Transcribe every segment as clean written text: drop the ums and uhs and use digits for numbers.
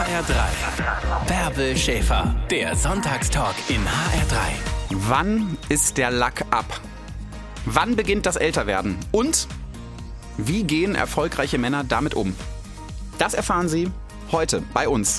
HR3. Bärbel Schäfer, der Sonntagstalk in HR3. Wann ist der Lack ab? Wann beginnt das Älterwerden? Und wie gehen erfolgreiche Männer damit um? Das erfahren Sie heute bei uns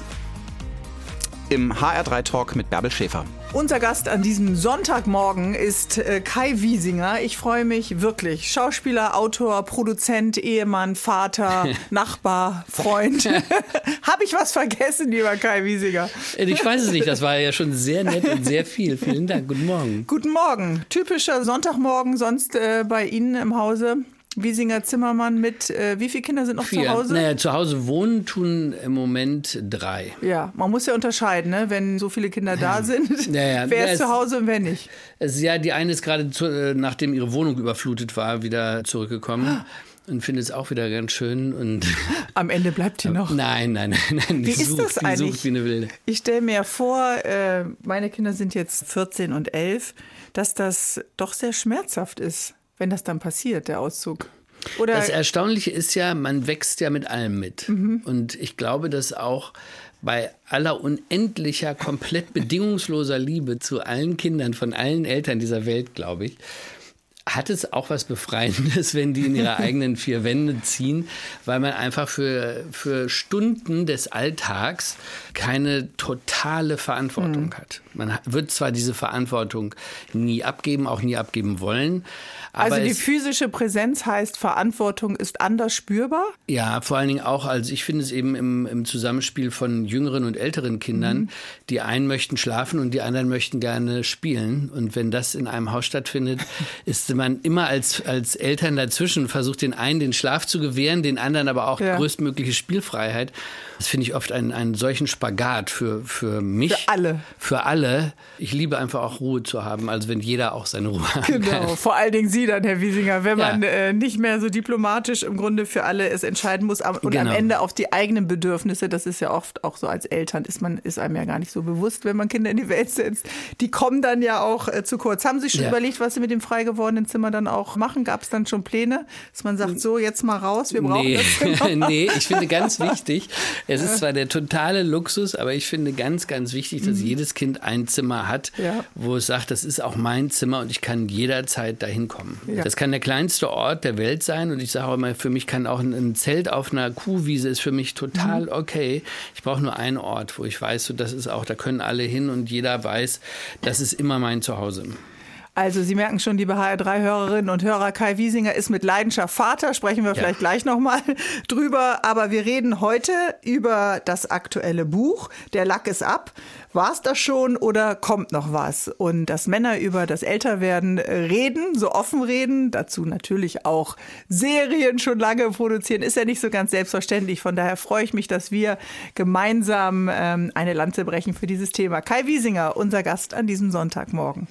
im HR3-Talk mit Bärbel Schäfer. Unser Gast an diesem Sonntagmorgen ist Kai Wiesinger. Ich freue mich wirklich. Schauspieler, Autor, Produzent, Ehemann, Vater, Nachbar, Freund. Habe ich was vergessen, lieber Kai Wiesinger? Ich weiß es nicht. Das war ja schon sehr nett und sehr viel. Vielen Dank. Guten Morgen. Guten Morgen. Typischer Sonntagmorgen sonst bei Ihnen im Hause. Wiesinger Zimmermann mit, wie viele Kinder sind noch 4. zu Hause? Naja, zu Hause wohnen tun im Moment 3. Ja, man muss ja unterscheiden, ne? Wenn so viele Kinder da sind. Ja. Wer ist zu Hause und wer nicht? Die eine ist gerade, nachdem ihre Wohnung überflutet war, wieder zurückgekommen. Und finde es auch wieder ganz schön. Und am Ende bleibt die noch. Nein. Wie ist das eigentlich? Sucht wie eine Wilde. Ich stelle mir vor, meine Kinder sind jetzt 14 und 11, dass das doch sehr schmerzhaft ist, wenn das dann passiert, der Auszug. Oder das Erstaunliche ist ja, man wächst ja mit allem mit. Und ich glaube, dass auch bei aller unendlicher, komplett bedingungsloser Liebe zu allen Kindern von allen Eltern dieser Welt, glaube ich, hat es auch was Befreiendes, wenn die in ihre eigenen 4 Wände ziehen, weil man einfach für Stunden des Alltags keine totale Verantwortung hat. Man wird zwar diese Verantwortung nie abgeben, auch nie abgeben wollen. Aber also die physische Präsenz heißt, Verantwortung ist anders spürbar? Ja, vor allen Dingen auch, also ich finde es eben im Zusammenspiel von jüngeren und älteren Kindern. Die einen möchten schlafen und die anderen möchten gerne spielen. Und wenn das in einem Haus stattfindet, ist man immer als Eltern dazwischen, versucht den einen den Schlaf zu gewähren, den anderen aber auch größtmögliche Spielfreiheit. Das finde ich oft einen solchen Spagat für mich. Für alle. Für alle. Ich liebe einfach auch Ruhe zu haben, also wenn jeder auch seine Ruhe hat. Genau, vor allen Dingen Sie dann, Herr Wiesinger, wenn man nicht mehr so diplomatisch im Grunde für alle es entscheiden muss und am Ende auf die eigenen Bedürfnisse, das ist ja oft auch so als Eltern, ist einem ja gar nicht so bewusst, wenn man Kinder in die Welt setzt. Die kommen dann ja auch zu kurz. Haben Sie schon überlegt, was Sie mit dem frei gewordenen Zimmer dann auch machen? Gab es dann schon Pläne, dass man sagt, so jetzt mal raus, wir brauchen das Zimmer? Nee, ich finde ganz wichtig, es ist zwar der totale Luxus, aber ich finde ganz, ganz wichtig, dass jedes Kind ein Zimmer hat, wo es sagt, das ist auch mein Zimmer und ich kann jederzeit dahin kommen. Ja. Das kann der kleinste Ort der Welt sein und ich sage auch immer, für mich kann auch ein Zelt auf einer Kuhwiese ist für mich total okay. Ich brauche nur einen Ort, wo ich weiß, so, das ist auch, da können alle hin und jeder weiß, das ist immer mein Zuhause. Also Sie merken schon, liebe HR3-Hörerinnen und Hörer, Kai Wiesinger ist mit Leidenschaft Vater, sprechen wir vielleicht gleich nochmal drüber. Aber wir reden heute über das aktuelle Buch, Der Lack ist ab. War es das schon oder kommt noch was? Und dass Männer über das Älterwerden reden, so offen reden, dazu natürlich auch Serien schon lange produzieren, ist ja nicht so ganz selbstverständlich. Von daher freue ich mich, dass wir gemeinsam eine Lanze brechen für dieses Thema. Kai Wiesinger, unser Gast an diesem Sonntagmorgen.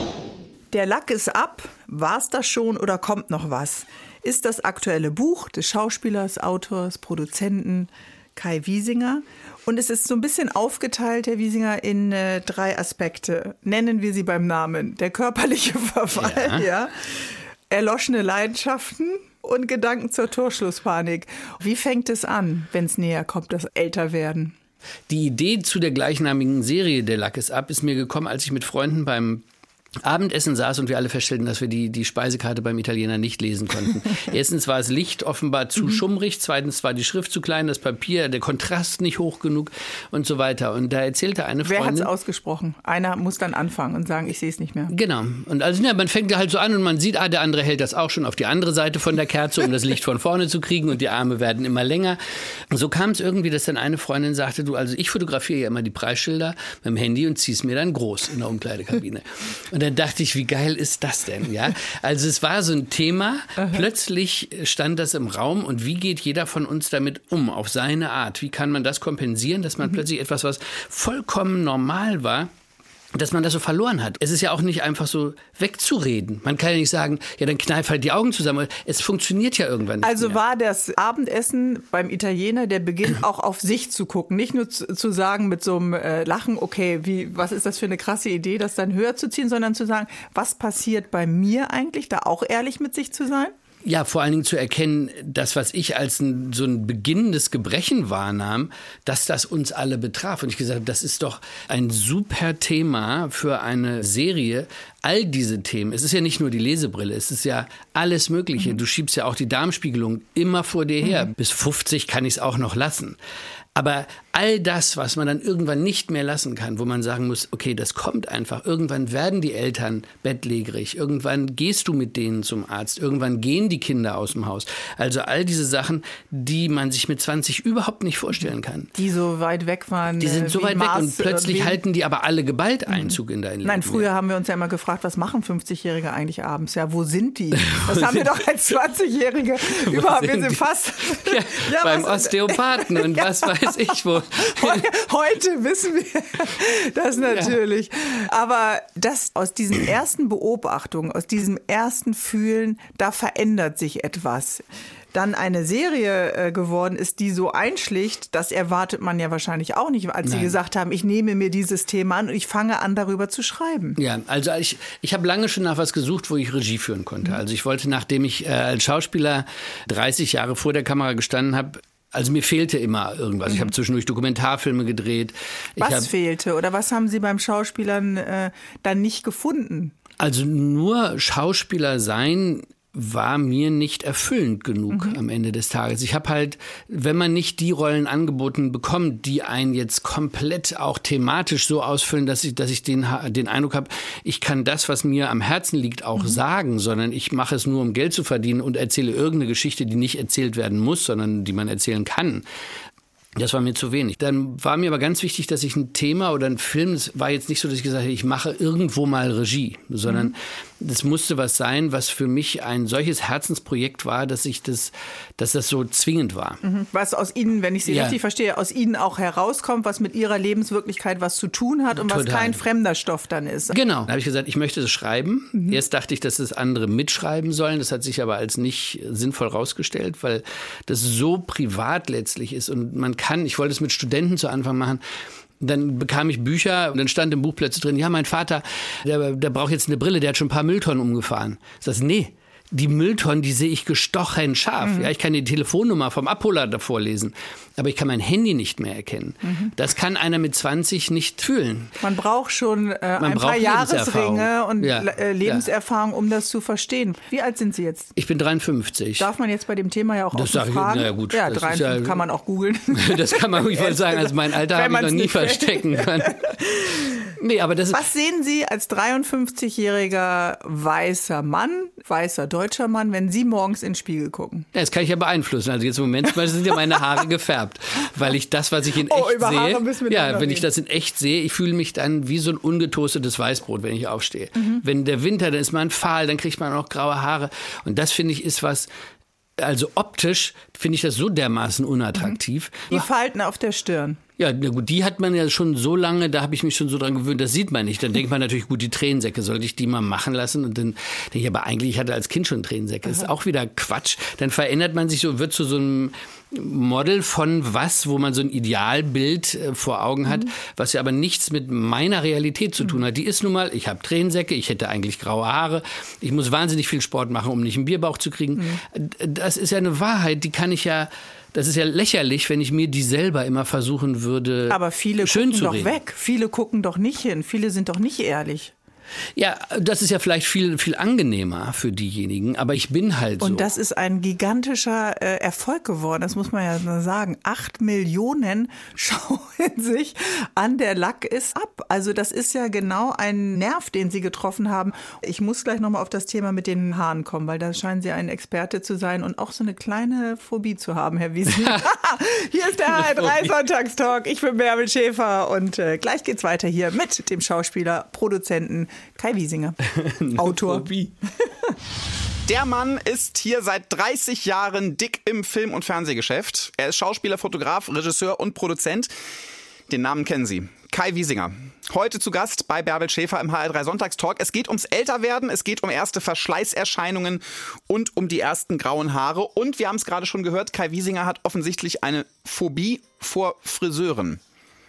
Der Lack ist ab. War's das schon oder kommt noch was? Ist das aktuelle Buch des Schauspielers, Autors, Produzenten Kai Wiesinger. Und es ist so ein bisschen aufgeteilt, Herr Wiesinger, in 3 Aspekte. Nennen wir sie beim Namen. Der körperliche Verfall, erloschene Leidenschaften und Gedanken zur Torschlusspanik. Wie fängt es an, wenn es näher kommt, das Älterwerden? Die Idee zu der gleichnamigen Serie Der Lack ist ab ist mir gekommen, als ich mit Freunden beim Abendessen saß und wir alle feststellten, dass wir die Speisekarte beim Italiener nicht lesen konnten. Erstens war das Licht offenbar zu schummrig, zweitens war die Schrift zu klein, das Papier, der Kontrast nicht hoch genug und so weiter. Und da erzählte eine Freundin... Wer hat es ausgesprochen? Einer muss dann anfangen und sagen, ich sehe es nicht mehr. Genau. Und also man fängt halt so an und man sieht, der andere hält das auch schon auf die andere Seite von der Kerze, um das Licht von vorne zu kriegen und die Arme werden immer länger. Und so kam es irgendwie, dass dann eine Freundin sagte, also ich fotografiere ja immer die Preisschilder mit dem Handy und ziehe es mir dann groß in der Umkleidekabine. Und dann dachte ich, wie geil ist das denn? Ja? Also es war so ein Thema, plötzlich stand das im Raum und wie geht jeder von uns damit um, auf seine Art? Wie kann man das kompensieren, dass man plötzlich etwas, was vollkommen normal war, dass man das so verloren hat. Es ist ja auch nicht einfach so wegzureden. Man kann ja nicht sagen, ja, dann kneif halt die Augen zusammen. Es funktioniert ja irgendwann nicht Also mehr. War das Abendessen beim Italiener der Beginn auch auf sich zu gucken, nicht nur zu sagen mit so einem Lachen, okay, was ist das für eine krasse Idee, das dann höher zu ziehen, sondern zu sagen, was passiert bei mir eigentlich, da auch ehrlich mit sich zu sein? Ja, vor allen Dingen zu erkennen, das, was ich als so ein beginnendes Gebrechen wahrnahm, dass das uns alle betraf. Und ich gesagt habe, das ist doch ein super Thema für eine Serie. All diese Themen, es ist ja nicht nur die Lesebrille, es ist ja alles Mögliche. Du schiebst ja auch die Darmspiegelung immer vor dir her. Bis 50 kann ich es auch noch lassen. Aber all das, was man dann irgendwann nicht mehr lassen kann, wo man sagen muss, okay, das kommt einfach. Irgendwann werden die Eltern bettlägerig. Irgendwann gehst du mit denen zum Arzt. Irgendwann gehen die Kinder aus dem Haus. Also all diese Sachen, die man sich mit 20 überhaupt nicht vorstellen kann. Die so weit weg waren. Die sind so weit weg und plötzlich halten die aber alle geballt Einzug in dein Leben. Nein, früher haben wir uns ja immer gefragt, was machen 50-Jährige eigentlich abends? Ja, wo sind die? Das haben wir doch als 20-Jährige überhaupt. Wir sind fast beim Osteopathen und was weiß ich wo. Heute wissen wir das natürlich. Aber das aus diesen ersten Beobachtungen, aus diesem ersten Fühlen, da verändert sich etwas. Dann eine Serie geworden ist, die so einschlägt, das erwartet man ja wahrscheinlich auch nicht, als Sie gesagt haben, ich nehme mir dieses Thema an und ich fange an, darüber zu schreiben. Ja, also ich habe lange schon nach was gesucht, wo ich Regie führen konnte. Also ich wollte, nachdem ich als Schauspieler 30 Jahre vor der Kamera gestanden habe, also mir fehlte immer irgendwas. Ich habe zwischendurch Dokumentarfilme gedreht. Was fehlte oder was haben Sie beim Schauspielern dann nicht gefunden? Also nur Schauspieler sein war mir nicht erfüllend genug am Ende des Tages. Ich habe halt, wenn man nicht die Rollen angeboten bekommt, die einen jetzt komplett auch thematisch so ausfüllen, dass ich den Eindruck habe, ich kann das, was mir am Herzen liegt, auch sagen, sondern ich mache es nur, um Geld zu verdienen und erzähle irgendeine Geschichte, die nicht erzählt werden muss, sondern die man erzählen kann. Das war mir zu wenig. Dann war mir aber ganz wichtig, dass ich ein Thema oder ein Film, es war jetzt nicht so, dass ich gesagt habe, ich mache irgendwo mal Regie, sondern das musste was sein, was für mich ein solches Herzensprojekt war, dass das so zwingend war. Was aus Ihnen, wenn ich Sie richtig verstehe, aus Ihnen auch herauskommt, was mit Ihrer Lebenswirklichkeit was zu tun hat und was kein fremder Stoff dann ist. Genau. Da habe ich gesagt, ich möchte das schreiben. Erst dachte ich, dass das andere mitschreiben sollen. Das hat sich aber als nicht sinnvoll rausgestellt, weil das so privat letztlich ist und ich wollte es mit Studenten zu Anfang machen. Dann bekam ich Bücher und dann stand im Buch plötzlich drin, ja, mein Vater, der braucht jetzt eine Brille, der hat schon ein paar Mülltonnen umgefahren. Ich sage, nee, die Mülltonnen, die sehe ich gestochen scharf. Ja, ich kann die Telefonnummer vom Abholer davor lesen, aber ich kann mein Handy nicht mehr erkennen. Das kann einer mit 20 nicht fühlen. Man braucht schon ein paar Jahresringe und Lebenserfahrung, um das zu verstehen. Wie alt sind Sie jetzt? Ich bin 53. Darf man jetzt bei dem Thema ja auch das fragen? Na ja, gut. Ja, 53 kann man auch googeln. Das kann man, ich wollte sagen, also mein Alter habe ich noch nie verstecken können. Nee, aber was sehen Sie als 53-jähriger weißer Mann, weißer deutscher Mann, wenn Sie morgens in den Spiegel gucken? Ja, das kann ich ja beeinflussen. Also jetzt im Moment sind ja meine Haare gefärbt, weil ich das, was ich in echt sehe, wenn ich das in echt sehe, ich fühle mich dann wie so ein ungetoastetes Weißbrot, wenn ich aufstehe. Wenn der Winter, dann ist man fahl, dann kriegt man auch graue Haare. Und das, finde ich, ist was. Also optisch finde ich das so dermaßen unattraktiv. Die Falten auf der Stirn. Ja, na gut, die hat man ja schon so lange, da habe ich mich schon so dran gewöhnt, das sieht man nicht. Dann denkt man natürlich, gut, die Tränensäcke, sollte ich die mal machen lassen? Und dann denke ich, aber eigentlich, ich hatte als Kind schon Tränensäcke. Das ist auch wieder Quatsch. Dann verändert man sich so, wird zu so einem Model von was, wo man so ein Idealbild vor Augen hat, was ja aber nichts mit meiner Realität zu tun hat. Die ist nun mal, ich habe Tränensäcke, ich hätte eigentlich graue Haare, ich muss wahnsinnig viel Sport machen, um nicht einen Bierbauch zu kriegen. Das ist ja eine Wahrheit, die kann ich ja. Das ist ja lächerlich, wenn ich mir die selber immer versuchen würde, aber viele schön gucken zu doch reden. weg. Viele gucken doch nicht hin. Viele sind doch nicht ehrlich. Ja, das ist ja vielleicht viel, viel angenehmer für diejenigen, aber ich bin halt so. Und das ist ein gigantischer Erfolg geworden, das muss man ja sagen. 8 Millionen schauen sich an, der Lack ist ab. Also das ist ja genau ein Nerv, den Sie getroffen haben. Ich muss gleich nochmal auf das Thema mit den Haaren kommen, weil da scheinen Sie ein Experte zu sein und auch so eine kleine Phobie zu haben, Herr Wiesing. Hier ist der HR3 Sonntagstalk. Ich bin Bärbel Schäfer und gleich geht's weiter hier mit dem Schauspieler, Produzenten Kai Wiesinger, Autor. Der Mann ist hier seit 30 Jahren dick im Film- und Fernsehgeschäft. Er ist Schauspieler, Fotograf, Regisseur und Produzent. Den Namen kennen Sie. Kai Wiesinger. Heute zu Gast bei Bärbel Schäfer im HR3 Sonntagstalk. Es geht ums Älterwerden, es geht um erste Verschleißerscheinungen und um die ersten grauen Haare. Und wir haben es gerade schon gehört, Kai Wiesinger hat offensichtlich eine Phobie vor Friseuren.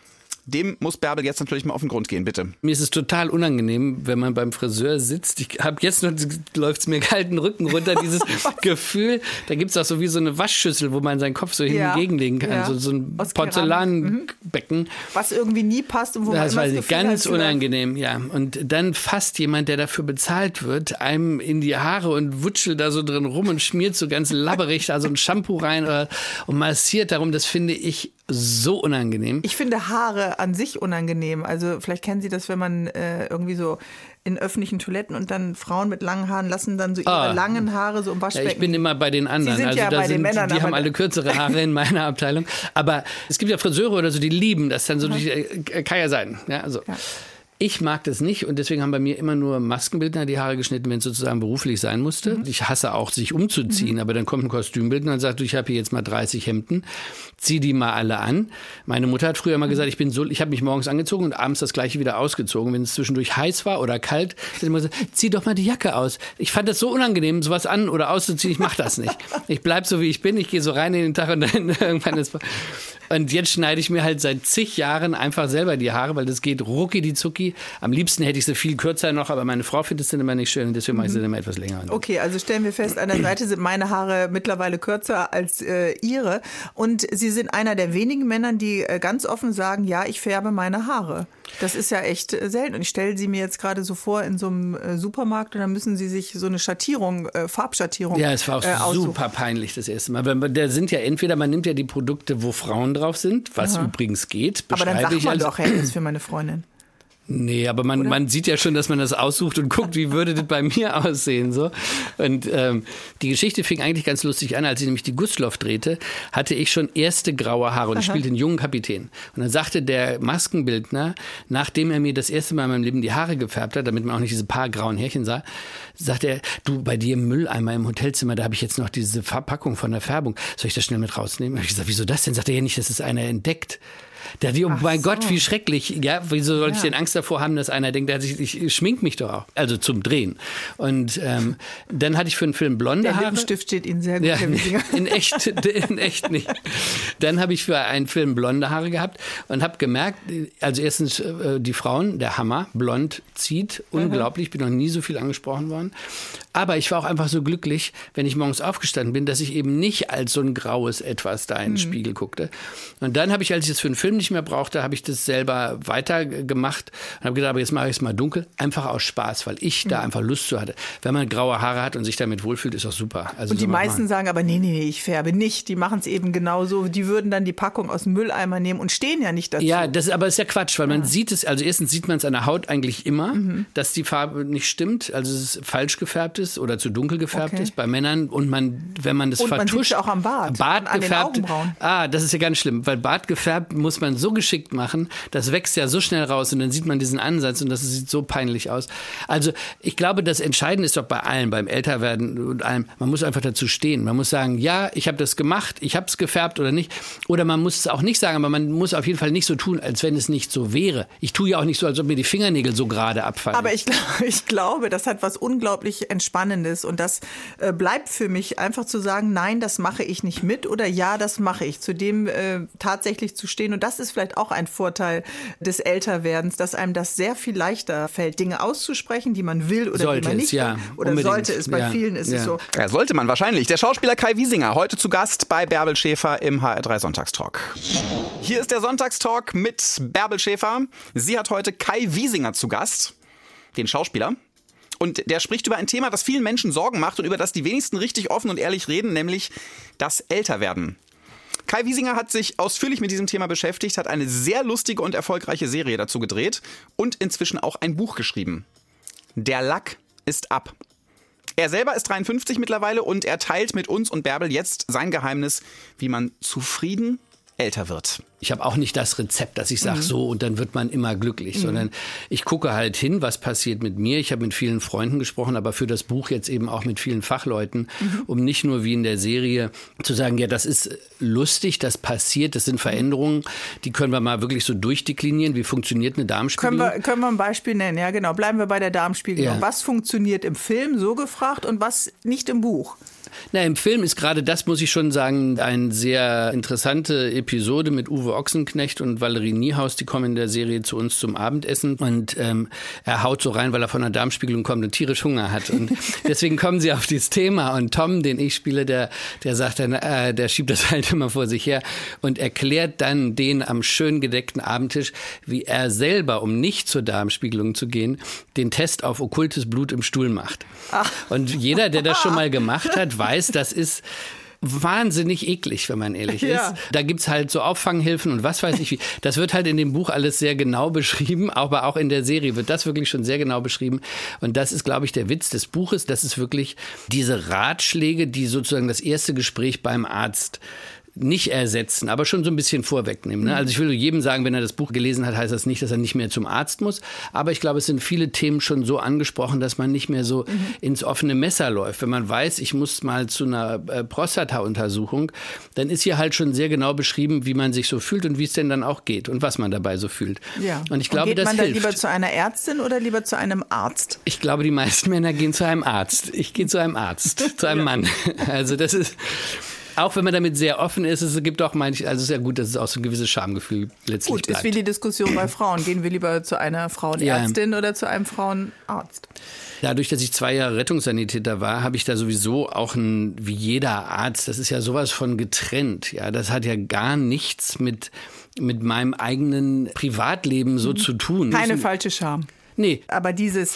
dem muss Bärbel jetzt natürlich mal auf den Grund gehen, bitte. Mir ist es total unangenehm, wenn man beim Friseur sitzt. Ich habe jetzt noch, läuft es mir kalten Rücken runter, dieses Gefühl. Da gibt es auch so wie so eine Waschschüssel, wo man seinen Kopf so hingegenlegen kann. Ja. So ein Porzellanbecken. Was irgendwie nie passt und wo das man war immer das Gefühl ganz hat, unangenehm, ja. Und dann fasst jemand, der dafür bezahlt wird, einem in die Haare und wutschelt da so drin rum und schmiert so ganz labberig da so ein Shampoo rein und massiert darum. Das finde ich so unangenehm. Ich finde Haare an sich unangenehm. Also vielleicht kennen Sie das, wenn man irgendwie so in öffentlichen Toiletten und dann Frauen mit langen Haaren lassen dann so ihre langen Haare so im Waschbecken. Ja, ich bin immer bei den anderen. Sie sind ja bei den Männern. Die haben alle kürzere Haare in meiner Abteilung. Aber es gibt ja Friseure oder so, die lieben das dann so. Kann ja sein. Ja, also. Ja. Ich mag das nicht und deswegen haben bei mir immer nur Maskenbildner die Haare geschnitten, wenn es sozusagen beruflich sein musste. Ich hasse auch, sich umzuziehen, aber dann kommt ein Kostümbildner und sagt, ich habe hier jetzt mal 30 Hemden, zieh die mal alle an. Meine Mutter hat früher mal gesagt, ich habe mich morgens angezogen und abends das gleiche wieder ausgezogen. Wenn es zwischendurch heiß war oder kalt, hat sie immer gesagt, zieh doch mal die Jacke aus. Ich fand das so unangenehm, sowas an- oder auszuziehen, ich mache das nicht. Ich bleib so, wie ich bin, ich gehe so rein in den Tag und dann irgendwann ist... Und jetzt schneide ich mir halt seit zig Jahren einfach selber die Haare, weil das geht rucki die zucki. Am liebsten hätte ich sie viel kürzer noch, aber meine Frau findet es dann immer nicht schön und deswegen mache ich sie dann immer etwas länger. Okay, also stellen wir fest, an der Seite sind meine Haare mittlerweile kürzer als Ihre. Und Sie sind einer der wenigen Männer, die ganz offen sagen, ja, ich färbe meine Haare. Das ist ja echt selten. Und ich stelle sie mir jetzt gerade so vor in so einem Supermarkt und dann müssen Sie sich so eine Schattierung, Farbschattierung Ja, es war auch super peinlich das erste Mal. Da sind ja entweder, man nimmt ja die Produkte, wo Frauen drauf sind, was übrigens geht. Aber dann sagt man doch, hey, das ist für meine Freundin. Nee, aber man sieht ja schon, dass man das aussucht und guckt, wie würde das bei mir aussehen. So. Und die Geschichte fing eigentlich ganz lustig an, als ich nämlich die Gustloff drehte, hatte ich schon erste graue Haare und ich spielte einen jungen Kapitän. Und dann sagte der Maskenbildner, nachdem er mir das erste Mal in meinem Leben die Haare gefärbt hat, damit man auch nicht diese paar grauen Härchen sah, sagte er, du, bei dir im Mülleimer im Hotelzimmer, da habe ich jetzt noch diese Verpackung von der Färbung. Soll ich das schnell mit rausnehmen? Da habe ich gesagt, wieso das denn? Sagt er ja nicht, dass es einer entdeckt. Der hat, oh mein Gott, wie schrecklich. Ja, wieso soll ich denn Angst davor haben, dass einer denkt, ich schmink mich doch auch. Also zum Drehen. Und dann hatte ich für einen Film blonde Haare. Der Lippenstift steht Ihnen sehr gut. Ja, in echt nicht. Dann habe ich für einen Film blonde Haare gehabt und habe gemerkt, also erstens die Frauen, der Hammer, blond zieht, unglaublich, bin noch nie so viel angesprochen worden. Aber ich war auch einfach so glücklich, wenn ich morgens aufgestanden bin, dass ich eben nicht als so ein graues Etwas da in den Spiegel guckte. Und dann habe ich, als ich das für einen Film nicht mehr brauchte, habe ich das selber weitergemacht und habe gedacht, aber jetzt mache ich es mal dunkel, einfach aus Spaß, weil ich da einfach Lust zu hatte. Wenn man graue Haare hat und sich damit wohlfühlt, ist auch super. Also und die meisten sagen aber, nee, ich färbe nicht. Die machen es eben genauso. Die würden dann die Packung aus dem Mülleimer nehmen und stehen ja nicht dazu. Ja, aber ist ja Quatsch, weil man sieht es, also erstens sieht man es an der Haut eigentlich immer, dass die Farbe nicht stimmt, also es ist falsch gefärbt ist oder zu dunkel gefärbt ist bei Männern und wenn man das und vertuscht. Man sieht es auch am Bart An gefärbt, den Augenbrauen. Das ist ja ganz schlimm, weil Bart gefärbt muss man so geschickt machen, das wächst ja so schnell raus und dann sieht man diesen Ansatz und das sieht so peinlich aus. Also ich glaube, das Entscheidende ist doch bei allem, beim Älterwerden und allem, man muss einfach dazu stehen. Man muss sagen, ja, ich habe das gemacht, ich habe es gefärbt oder nicht. Oder man muss es auch nicht sagen, aber man muss auf jeden Fall nicht so tun, als wenn es nicht so wäre. Ich tue ja auch nicht so, als ob mir die Fingernägel so gerade abfallen. Aber ich glaube, das hat was unglaublich Entspannendes und das bleibt für mich einfach zu sagen, nein, das mache ich nicht mit oder ja, das mache ich. Zu dem tatsächlich zu stehen und das ist vielleicht auch ein Vorteil des Älterwerdens, dass einem das sehr viel leichter fällt, Dinge auszusprechen, die man will oder sollte die man nicht will. Oder unbedingt. Sollte es, bei vielen ist es so. Ja, sollte man wahrscheinlich. Der Schauspieler Kai Wiesinger, heute zu Gast bei Bärbel Schäfer im HR3 Sonntagstalk. Hier ist der Sonntagstalk mit Bärbel Schäfer. Sie hat heute Kai Wiesinger zu Gast, den Schauspieler. Und der spricht über ein Thema, das vielen Menschen Sorgen macht und über das die wenigsten richtig offen und ehrlich reden, nämlich das Älterwerden. Kai Wiesinger hat sich ausführlich mit diesem Thema beschäftigt, hat eine sehr lustige und erfolgreiche Serie dazu gedreht und inzwischen auch ein Buch geschrieben. Der Lack ist ab. Er selber ist 53 mittlerweile und er teilt mit uns und Bärbel jetzt sein Geheimnis, wie man zufrieden älter wird. Ich habe auch nicht das Rezept, dass ich sage so und dann wird man immer glücklich, sondern ich gucke halt hin, was passiert mit mir. Ich habe mit vielen Freunden gesprochen, aber für das Buch jetzt eben auch mit vielen Fachleuten, um nicht nur wie in der Serie zu sagen, ja, das ist lustig, das passiert, das sind Veränderungen, die können wir mal wirklich so durchdeklinieren. Wie funktioniert eine Darmspiegelung? Können wir ein Beispiel nennen? Ja, genau. Bleiben wir bei der Darmspiegelung. Ja. Was funktioniert im Film, so gefragt, und was nicht im Buch? Im Film ist gerade das, muss ich schon sagen, eine sehr interessante Episode mit Uwe Ochsenknecht und Valerie Niehaus. Die kommen in der Serie zu uns zum Abendessen und er haut so rein, weil er von einer Darmspiegelung kommt und tierisch Hunger hat. Und deswegen kommen sie auf dieses Thema. Und Tom, den ich spiele, der sagt dann, der schiebt das halt immer vor sich her und erklärt dann den am schön gedeckten Abendtisch, wie er selber, um nicht zur Darmspiegelung zu gehen, den Test auf okkultes Blut im Stuhl macht. Und jeder, der das schon mal gemacht hat, weiß, das ist wahnsinnig eklig, wenn man ehrlich ist. Da gibt's halt so Auffanghilfen und was weiß ich wie. Das wird halt in dem Buch alles sehr genau beschrieben, aber auch in der Serie wird das wirklich schon sehr genau beschrieben. Und das ist, glaube ich, der Witz des Buches. Das ist wirklich diese Ratschläge, die sozusagen das erste Gespräch beim Arzt nicht ersetzen, aber schon so ein bisschen vorwegnehmen. Ne? Also ich will jedem sagen, wenn er das Buch gelesen hat, heißt das nicht, dass er nicht mehr zum Arzt muss. Aber ich glaube, es sind viele Themen schon so angesprochen, dass man nicht mehr so ins offene Messer läuft. Wenn man weiß, ich muss mal zu einer Prostata-Untersuchung, dann ist hier halt schon sehr genau beschrieben, wie man sich so fühlt und wie es denn dann auch geht und was man dabei so fühlt. Ja. Und ich glaube, das hilft. Geht man dann lieber zu einer Ärztin oder lieber zu einem Arzt? Ich glaube, die meisten Männer gehen zu einem Arzt. Ich gehe zu einem Arzt, zu einem Mann. Also das ist... Auch wenn man damit sehr offen ist, es gibt auch manche, also es ist ja gut, dass es auch so ein gewisses Schamgefühl letztlich bleibt. Ist wie die Diskussion bei Frauen. Gehen wir lieber zu einer Frauenärztin oder zu einem Frauenarzt? Dadurch, dass ich 2 Jahre Rettungssanitäter war, habe ich da sowieso auch wie jeder Arzt, das ist ja sowas von getrennt. Ja, das hat ja gar nichts mit meinem eigenen Privatleben so zu tun. Keine falsche Scham. Nee. Aber dieses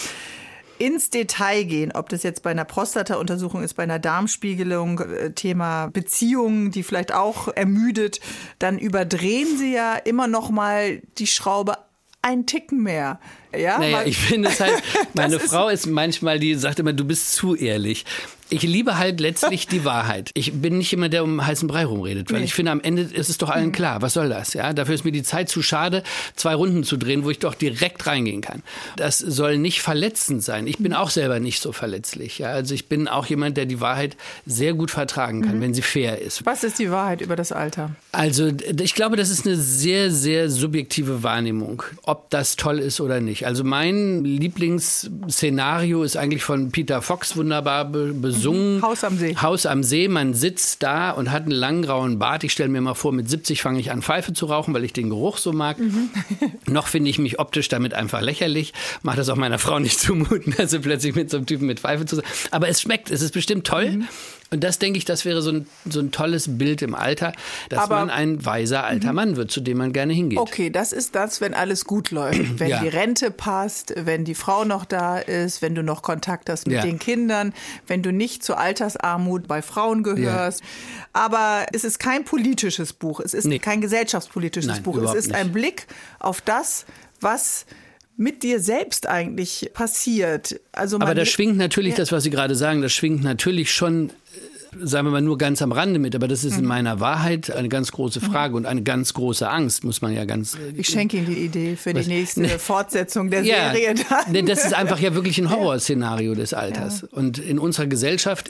ins Detail gehen, ob das jetzt bei einer Prostata-Untersuchung ist, bei einer Darmspiegelung, Thema Beziehungen, die vielleicht auch ermüdet, dann überdrehen sie ja immer noch mal die Schraube einen Ticken mehr. Ja, naja, ich finde es halt, meine Frau ist manchmal, die sagt immer, du bist zu ehrlich. Ich liebe halt letztlich die Wahrheit. Ich bin nicht jemand, der um heißen Brei rumredet, weil ich finde, am Ende ist es doch allen klar, was soll das? Ja, dafür ist mir die Zeit zu schade, 2 Runden zu drehen, wo ich doch direkt reingehen kann. Das soll nicht verletzend sein. Ich bin auch selber nicht so verletzlich. Ja, also ich bin auch jemand, der die Wahrheit sehr gut vertragen kann, wenn sie fair ist. Was ist die Wahrheit über das Alter? Also ich glaube, das ist eine sehr, sehr subjektive Wahrnehmung, ob das toll ist oder nicht. Also mein Lieblingsszenario ist eigentlich von Peter Fox wunderbar besungen. Haus am See. Haus am See, man sitzt da und hat einen langen grauen Bart. Ich stelle mir mal vor, mit 70 fange ich an, Pfeife zu rauchen, weil ich den Geruch so mag. Noch finde ich mich optisch damit einfach lächerlich. Mache das auch meiner Frau nicht zumuten, also plötzlich mit so einem Typen mit Pfeife zu sein. Aber es schmeckt, es ist bestimmt toll. Und das, denke ich, das wäre so ein tolles Bild im Alter, dass man ein weiser alter Mann wird, zu dem man gerne hingeht. Okay, das ist das, wenn alles gut läuft. Wenn die Rente passt, wenn die Frau noch da ist, wenn du noch Kontakt hast mit den Kindern, wenn du nicht zur Altersarmut bei Frauen gehörst. Ja. Aber es ist kein politisches Buch, es ist kein gesellschaftspolitisches Buch. Es ist ein Blick auf das, was mit dir selbst eigentlich passiert. Also aber da schwingt natürlich das, was Sie gerade sagen, das schwingt natürlich schon, sagen wir mal, nur ganz am Rande mit. Aber das ist in meiner Wahrheit eine ganz große Frage und eine ganz große Angst, muss man ja ganz... Ich schenke Ihnen die Idee für die nächste Fortsetzung der Serie. Dann. Das ist einfach ja wirklich ein Horrorszenario des Alters. Ja. Und in unserer Gesellschaft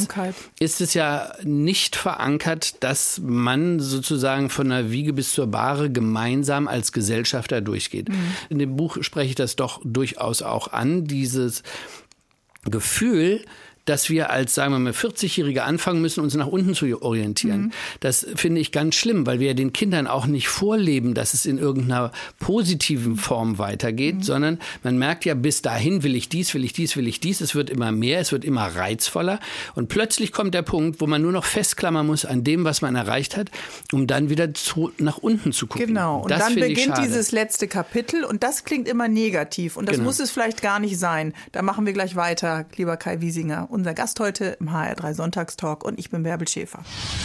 ist es ja nicht verankert, dass man sozusagen von der Wiege bis zur Bahre gemeinsam als Gesellschafter durchgeht. In dem Buch spreche ich das doch durchaus auch an, dieses Gefühl, dass wir als, sagen wir mal, 40-Jährige anfangen müssen, uns nach unten zu orientieren. Das finde ich ganz schlimm, weil wir den Kindern auch nicht vorleben, dass es in irgendeiner positiven Form weitergeht, sondern man merkt ja, bis dahin will ich dies. Es wird immer mehr, es wird immer reizvoller. Und plötzlich kommt der Punkt, wo man nur noch festklammern muss an dem, was man erreicht hat, um dann wieder nach unten zu gucken. Genau, und dann beginnt dieses letzte Kapitel und das klingt immer negativ. Und das muss es vielleicht gar nicht sein. Da machen wir gleich weiter, lieber Kai Wiesinger. Unser Gast heute im HR3 Sonntagstalk und ich bin Bärbel Schäfer.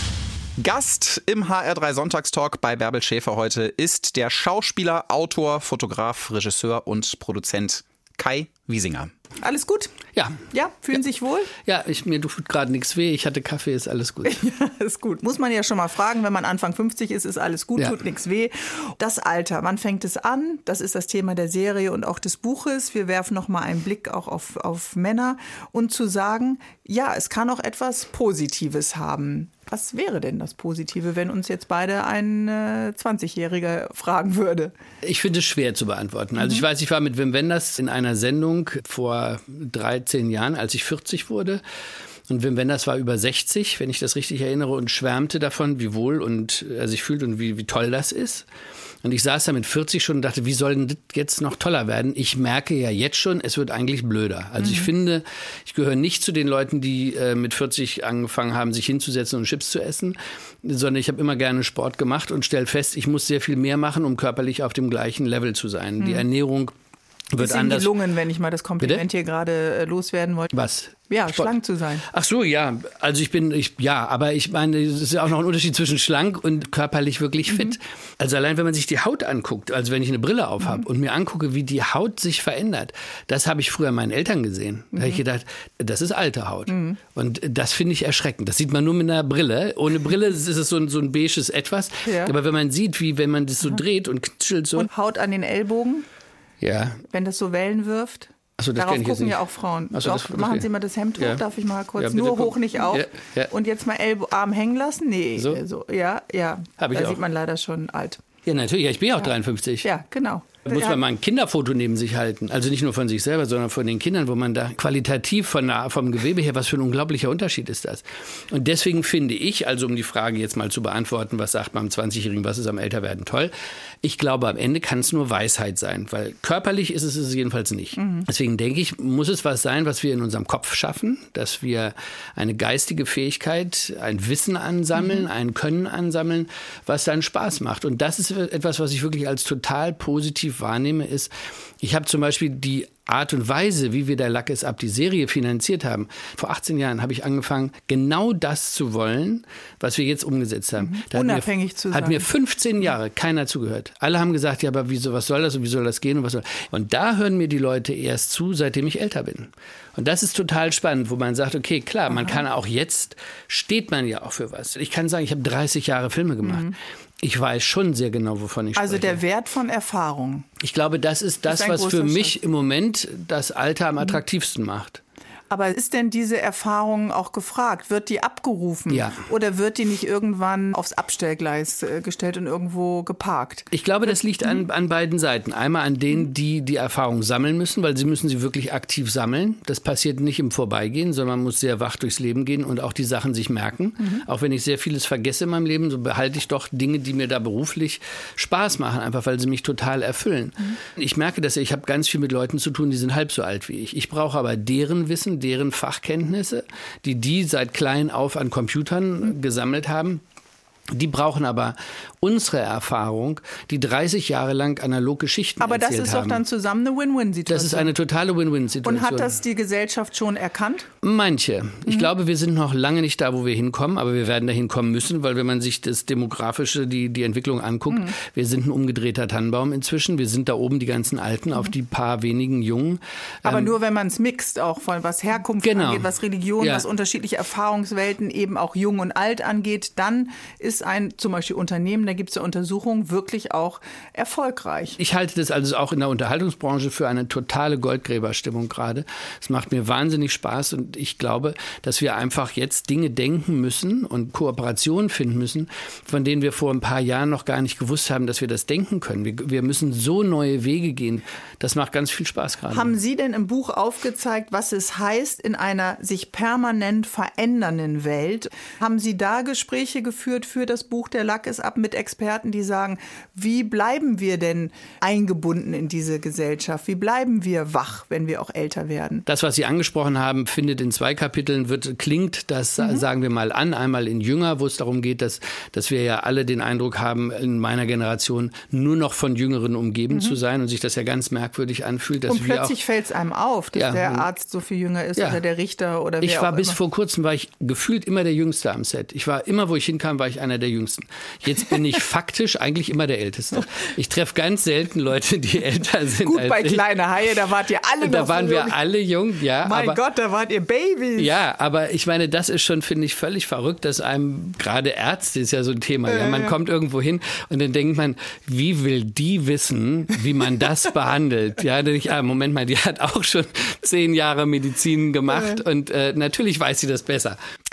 Gast im HR3 Sonntagstalk bei Bärbel Schäfer heute ist der Schauspieler, Autor, Fotograf, Regisseur und Produzent Kai Wiesinger. Alles gut? Ja. Ja, fühlen sich wohl? Ja, mir tut gerade nichts weh. Ich hatte Kaffee, ist alles gut. Ja, ist gut. Muss man ja schon mal fragen, wenn man Anfang 50 ist alles gut, tut nichts weh. Das Alter, wann fängt es an? Das ist das Thema der Serie und auch des Buches. Wir werfen noch mal einen Blick auch auf Männer und zu sagen, ja, es kann auch etwas Positives haben. Was wäre denn das Positive, wenn uns jetzt beide ein 20-Jähriger fragen würde? Ich finde es schwer zu beantworten. Also ich weiß, ich war mit Wim Wenders in einer Sendung vor 13 Jahren, als ich 40 wurde. Und wenn das war über 60, wenn ich das richtig erinnere, und schwärmte davon, wie wohl und er sich fühlt und wie toll das ist. Und ich saß da mit 40 schon und dachte, wie soll denn das jetzt noch toller werden? Ich merke ja jetzt schon, es wird eigentlich blöder. Also ich finde, ich gehöre nicht zu den Leuten, die mit 40 angefangen haben, sich hinzusetzen und Chips zu essen, sondern ich habe immer gerne Sport gemacht und stelle fest, ich muss sehr viel mehr machen, um körperlich auf dem gleichen Level zu sein. Die Ernährung wird anders. Gelungen, wenn ich mal das Kompliment hier gerade loswerden wollte. Was? Ja, schlank zu sein. Ach so, ja. Also aber ich meine, es ist ja auch noch ein Unterschied zwischen schlank und körperlich wirklich fit. Also allein, wenn man sich die Haut anguckt, also wenn ich eine Brille auf habe und mir angucke, wie die Haut sich verändert, das habe ich früher meinen Eltern gesehen. Da habe ich gedacht, das ist alte Haut. Und das finde ich erschreckend. Das sieht man nur mit einer Brille. Ohne Brille ist es so ein beiges Etwas. Ja. Aber wenn man sieht, wie wenn man das so dreht und kitschelt so. Und Haut an den Ellbogen? Ja. Wenn das so Wellen wirft? So, darauf gucken ja auch Frauen. So, Doch, machen Sie mal das Hemd hoch, darf ich mal kurz? Nur hoch, nicht auf. Ja. Und jetzt mal Arm hängen lassen? Nee. So. Ja. Hab ich da auch. sieht man leider schon alt. Ja, natürlich. Ja, ich bin ja auch 53. Ja, genau. Da muss man mal ein Kinderfoto neben sich halten. Also nicht nur von sich selber, sondern von den Kindern, wo man da qualitativ vom Gewebe her, was für ein unglaublicher Unterschied ist das. Und deswegen finde ich, also um die Frage jetzt mal zu beantworten, was sagt man am 20-Jährigen, was ist am Älterwerden toll? Ich glaube, am Ende kann es nur Weisheit sein, weil körperlich ist es jedenfalls nicht. Deswegen denke ich, muss es was sein, was wir in unserem Kopf schaffen, dass wir eine geistige Fähigkeit, ein Wissen ansammeln, ein Können ansammeln, was dann Spaß macht. Und das ist etwas, was ich wirklich als total positiv wahrnehme, ist, ich habe zum Beispiel die Art und Weise, wie wir der Lack ist ab die Serie finanziert haben. Vor 18 Jahren habe ich angefangen, genau das zu wollen, was wir jetzt umgesetzt haben. Unabhängig zu sein. Hat mir 15 Jahre keiner zugehört. Alle haben gesagt, ja, aber was soll das und wie soll das gehen und da hören mir die Leute erst zu, seitdem ich älter bin. Und das ist total spannend, wo man sagt, okay, klar, man kann auch jetzt, steht man ja auch für was. Ich kann sagen, ich habe 30 Jahre Filme gemacht. Ich weiß schon sehr genau, wovon ich spreche. Also der Wert von Erfahrung. Ich glaube, das ist das, was für mich im Moment das Alter am attraktivsten macht. Aber ist denn diese Erfahrung auch gefragt? Wird die abgerufen? Ja. Oder wird die nicht irgendwann aufs Abstellgleis gestellt und irgendwo geparkt? Ich glaube, das liegt an beiden Seiten. Einmal an denen, die Erfahrung sammeln müssen, weil sie müssen sie wirklich aktiv sammeln. Das passiert nicht im Vorbeigehen, sondern man muss sehr wach durchs Leben gehen und auch die Sachen sich merken. Auch wenn ich sehr vieles vergesse in meinem Leben, so behalte ich doch Dinge, die mir da beruflich Spaß machen, einfach weil sie mich total erfüllen. Ich merke, dass ich habe ganz viel mit Leuten zu tun, die sind halb so alt wie ich. Ich brauche aber deren Wissen, deren Fachkenntnisse, die seit klein auf an Computern gesammelt haben. Die brauchen aber unsere Erfahrung, die 30 Jahre lang analog Geschichten erzählt haben. Aber das ist doch dann zusammen eine Win-Win-Situation. Das ist eine totale Win-Win-Situation. Und hat das die Gesellschaft schon erkannt? Manche. Ich glaube, wir sind noch lange nicht da, wo wir hinkommen, aber wir werden dahin kommen müssen, weil wenn man sich das Demografische, die Entwicklung anguckt, wir sind ein umgedrehter Tannenbaum inzwischen. Wir sind da oben die ganzen Alten auf die paar wenigen Jungen. Aber nur, wenn man es mixt, auch von was Herkunft angeht, was Religion, was unterschiedliche Erfahrungswelten, eben auch jung und alt angeht, dann ist ein zum Beispiel Unternehmen, da gibt es ja Untersuchungen, wirklich auch erfolgreich. Ich halte das also auch in der Unterhaltungsbranche für eine totale Goldgräberstimmung gerade. Es macht mir wahnsinnig Spaß und ich glaube, dass wir einfach jetzt Dinge denken müssen und Kooperationen finden müssen, von denen wir vor ein paar Jahren noch gar nicht gewusst haben, dass wir das denken können. Wir müssen so neue Wege gehen. Das macht ganz viel Spaß gerade. Haben Sie denn im Buch aufgezeigt, was es heißt, in einer sich permanent verändernden Welt? Haben Sie da Gespräche geführt für das Buch Der Lack ist ab mit Experten, die sagen, wie bleiben wir denn eingebunden in diese Gesellschaft? Wie bleiben wir wach, wenn wir auch älter werden? Das, was Sie angesprochen haben, findet in 2 Kapiteln, klingt das, sagen wir mal an, einmal in Jünger, wo es darum geht, dass wir ja alle den Eindruck haben, in meiner Generation nur noch von Jüngeren umgeben zu sein und sich das ja ganz merkwürdig anfühlt. Dass und plötzlich fällt es einem auf, dass der Arzt so viel jünger ist oder der Richter oder wer auch immer. Bis vor kurzem war ich gefühlt immer der Jüngste am Set. Ich war immer, wo ich hinkam, war ich einer der Jüngsten. Jetzt bin ich faktisch eigentlich immer der Älteste. Ich treffe ganz selten Leute, die älter sind Gut, als bei ich. Kleine Haie, da wart ihr alle noch Da waren so wir jung. alle jung, ja. Mein Gott, da wart ihr Babys. Ja, aber ich meine, das ist schon, finde ich, völlig verrückt, dass einem, gerade Ärzte ist ja so ein Thema, man kommt irgendwo hin und dann denkt man, wie will die wissen, wie man das behandelt? Ja, dann denke ich, Moment mal, die hat auch schon 10 Jahre Medizin gemacht und natürlich weiß sie das besser.